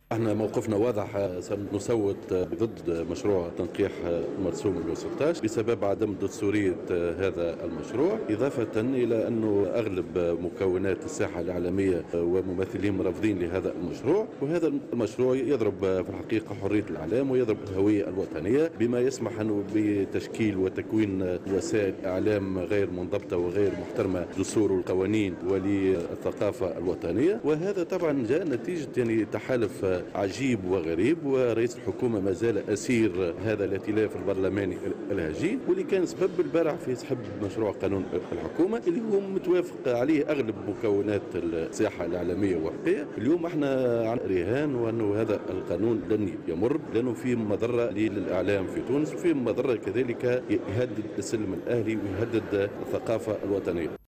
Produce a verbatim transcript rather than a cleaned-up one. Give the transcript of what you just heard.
احنا موقفنا واضح، سنصوت ضد مشروع تنقيح مرسوم الوسطاش بسبب عدم دستورية هذا المشروع، إضافة إلى أنه أغلب مكونات الساحة الإعلامية وممثلين رافضين لهذا المشروع، وهذا المشروع يضرب في الحقيقة حرية الإعلام ويضرب الهوية الوطنية بما يسمح أنه بتشكيل وتكوين وسائل إعلام غير منضبطة وغير محترمة دستور القوانين وللثقافة الوطنية. وهذا طبعا جاء نتيجة يعني تحالف عجيب وغريب، ورئيس الحكومة ما زال أسير هذا الائتلاف البرلماني الهجين، واللي كان سبب البارح في سحب مشروع قانون الحكومة اللي هو متوافق عليه أغلب مكونات الساحة الإعلامية والحقيقة. اليوم احنا عن رهان وأنه هذا القانون لن يمر، لأنه فيه مضرة للإعلام في تونس، وفيه مضرة كذلك يهدد السلم الأهلي ويهدد الثقافة الوطنية.